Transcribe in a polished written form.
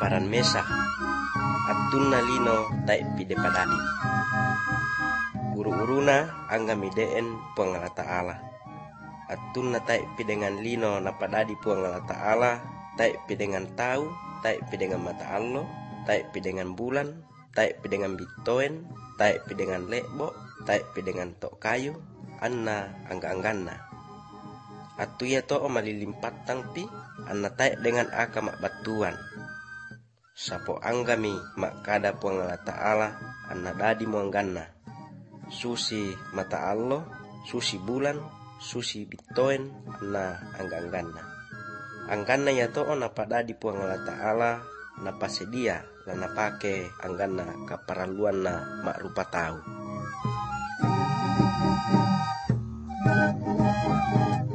gambaran mesa attunna lino tai pide padadi uru-uruna angga mideen Puang Allah Ta'ala attunna tai pidengan lino na padadi Puang Allah Ta'ala tai pidengan tahu tai pidengan mata allo tai pidengan bulan tai pidengan bitoen tai pidengan lebo tai pidengan tok kayu anna angga-angganna attu ya to malilimpat tangpi anna tai dengan aka mak batuan sapo anggami mak kada Puang Allah Ta'ala anna dadi muangganna susi mata allo susi bulan susi bitoen anna angga-angganna angganna ya to na padadi Puang Allah Ta'ala na pasedia dan na pake angganna kaparaluan na mak rupa tahu